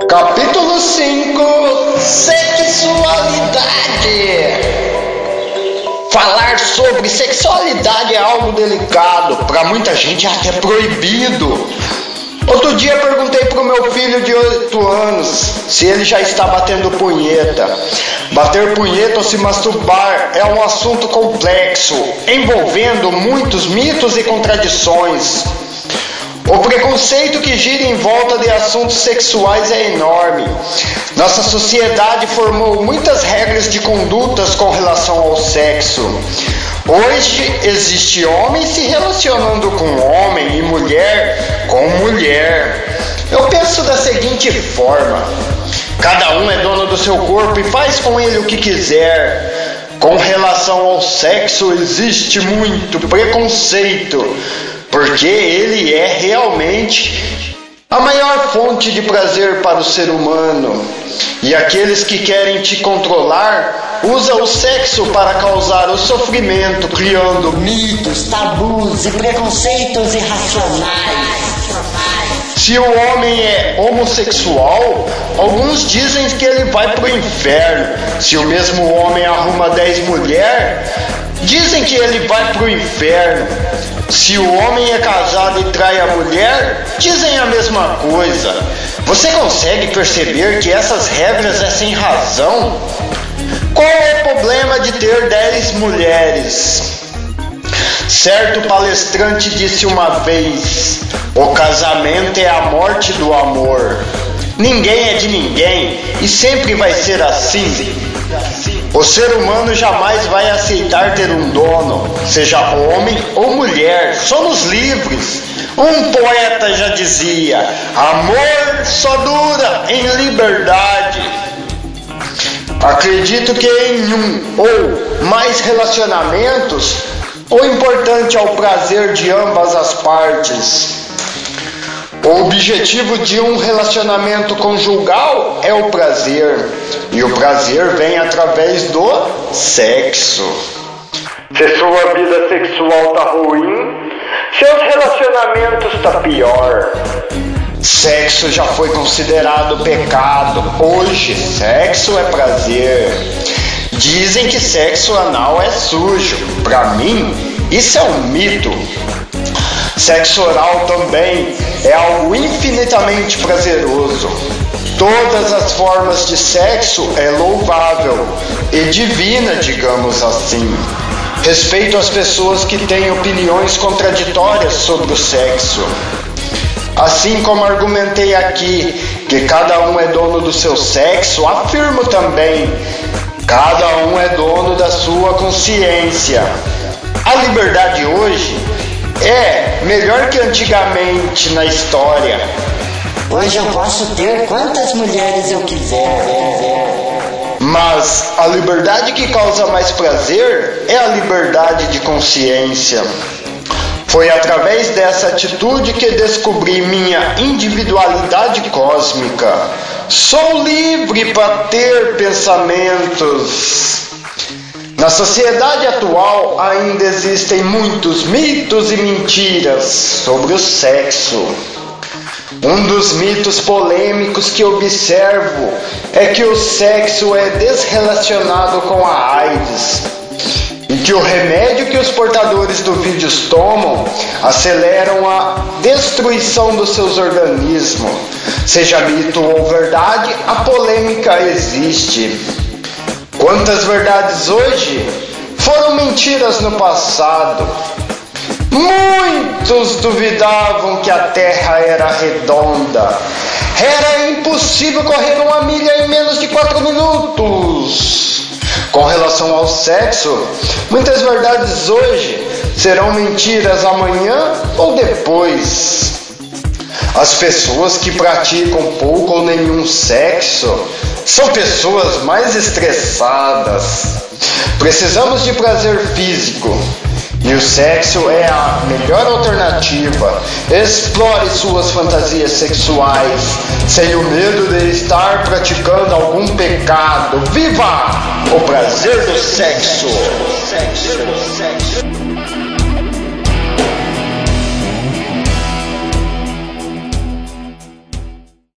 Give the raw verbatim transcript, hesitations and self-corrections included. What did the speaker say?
Capítulo cinco: Sexualidade. Falar sobre sexualidade é algo delicado, para muita gente é até proibido. Outro dia perguntei pro meu filho de oito anos se ele já está batendo punheta. Bater punheta ou se masturbar é um assunto complexo, envolvendo muitos mitos e contradições. O preconceito que gira em volta de assuntos sexuais é enorme. Nossa sociedade formou muitas regras de condutas com relação ao sexo. Hoje existe homem se relacionando com homem e mulher com mulher. Eu penso da seguinte forma: cada um é dono do seu corpo e faz com ele o que quiser. Com relação ao sexo existe muito preconceito, porque ele é realmente a maior fonte de prazer para o ser humano. E aqueles que querem te controlar usam o sexo para causar o sofrimento, criando mitos, tabus e preconceitos irracionais. Se o homem é homossexual, alguns dizem que ele vai para o inferno. Se o mesmo homem arruma dez mulheres, dizem que ele vai para o inferno. Se o homem é casado e trai a mulher, dizem a mesma coisa. Você consegue perceber que essas regras é sem razão? Qual é o problema de ter dez mulheres? Certo palestrante disse uma vez: o casamento é a morte do amor. Ninguém é de ninguém e sempre vai ser assim. O ser humano jamais vai aceitar ter um dono, seja homem ou mulher. Somos livres. Um poeta já dizia: amor só dura em liberdade. Acredito que em um ou mais relacionamentos, o importante é o prazer de ambas as partes. O objetivo de um relacionamento conjugal é o prazer, e o prazer vem através do sexo. Se sua vida sexual tá ruim, seus relacionamentos tá pior. Sexo já foi considerado pecado. Hoje, sexo é prazer. Dizem que sexo anal é sujo. Para mim, isso é um mito. Sexo oral também é algo infinitamente prazeroso. Todas as formas de sexo é louvável e divina, digamos assim. Respeito às pessoas que têm opiniões contraditórias sobre o sexo. Assim como argumentei aqui que cada um é dono do seu sexo, afirmo também: cada um é dono da sua consciência. A liberdade hoje é melhor que antigamente na história. Hoje eu posso ter quantas mulheres eu quiser. Mas a liberdade que causa mais prazer é a liberdade de consciência. Foi através dessa atitude que descobri minha individualidade cósmica. Sou livre para ter pensamentos. Na sociedade atual ainda existem muitos mitos e mentiras sobre o sexo. Um dos mitos polêmicos que observo é que o sexo é desrelacionado com a AIDS e que o remédio que os portadores do vírus tomam aceleram a destruição dos seus organismos. Seja mito ou verdade, a polêmica existe. Quantas verdades hoje foram mentiras no passado? Muitos duvidavam que a Terra era redonda. Era impossível correr uma milha em menos de quatro minutos. Com relação ao sexo, muitas verdades hoje serão mentiras amanhã ou depois. As pessoas que praticam pouco ou nenhum sexo são pessoas mais estressadas. Precisamos de prazer físico e o sexo é a melhor alternativa. Explore suas fantasias sexuais sem o medo de estar praticando algum pecado. Viva o prazer do sexo!